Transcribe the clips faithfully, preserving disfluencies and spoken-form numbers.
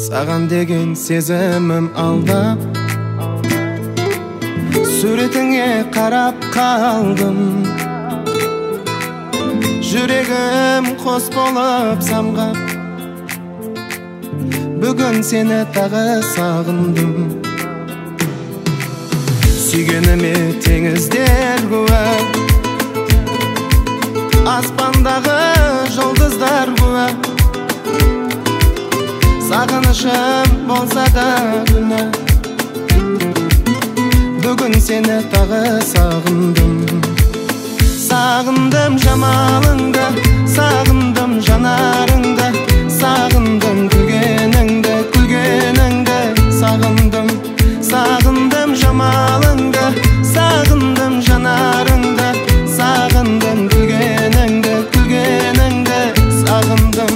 Саған деген сезімім алдап, суретіңе қарап қалдым. Жүрегім қос болып самғап, бүгін сені тағы сағындым. Сүйгеніме теңіздер куә, аспандағы жұлдыздар куә. Сағынышым болса да күнә, бүгін сені тағы сағындым. Сағындым жамалыңды, сағындым жанарыңды, сағындым күлгеніңді, күлгеніңді сағындым. Сағындым жамалыңды, сағындым жанарыңды, сағындым күлгеніңді, күлгеніңді сағындым.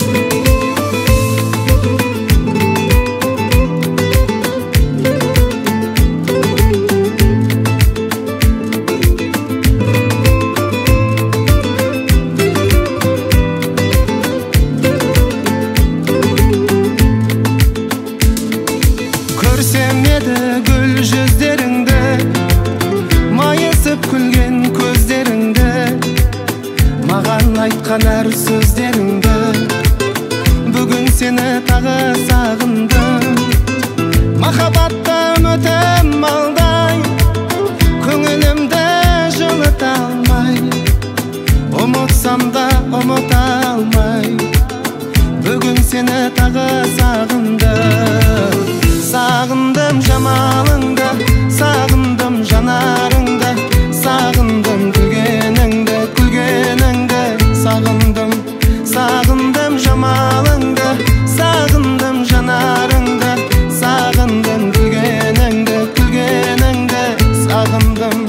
Көрсем еді гүл жүздеріңді, майысып күлген көздеріңді, маған айтқан әр сөздеріңді, бүгін сені тағы сағындым. Махаббатта үмітім алдай, көңілімді жылыта алмай, ұмытсам да ұмыта алмай, бүгін сені тағы сағындым. Сағындым жамалыңды, сағындым жанарыңды, сағындым күлгеніңді, күлгеніңді сағындым. Сағындым жамалыңды, сағындым жанарыңды, сағындым күлгеніңді, күлгеніңді сағындым.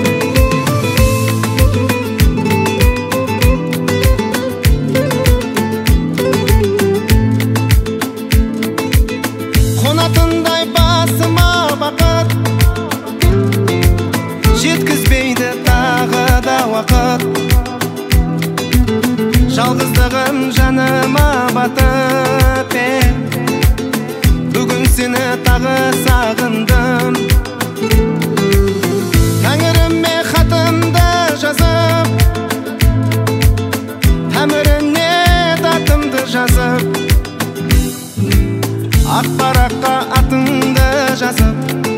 Қонатындай басыма бақыт, жеткізбейді тағы да уақыт. Жалғыздығым жаныма батып, бүгін сені тағы сағындым. Тәңіріме хатымды жазып, әміріне татымды жазып, ақ параққа атыңды жазып,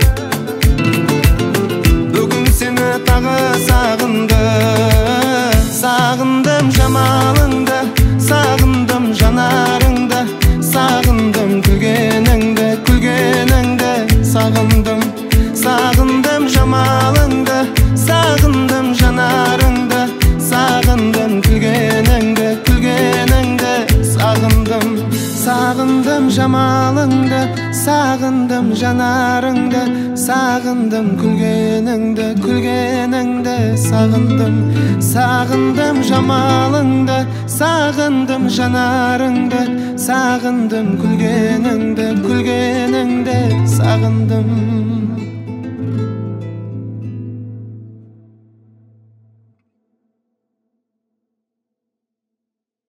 бүгін сені тағы сағындым. Сағындым жамалыңды, сағындым жанарыңды, сағындым күлгеніңді, күлгеніңді сағындым. Сағындым жамалыңды, сағындым жанарыңды, сағындым күлгеніңді, күлгеніңді сағындым. Сағындым жамалыңды, сағындым жанарыңды, сағындым күлгеніңді, күлгеніңді сағындым. Сағындым жамалыңды, сағындым жанарыңды, сағындым күлгеніңді, күлгеніңді сағындым.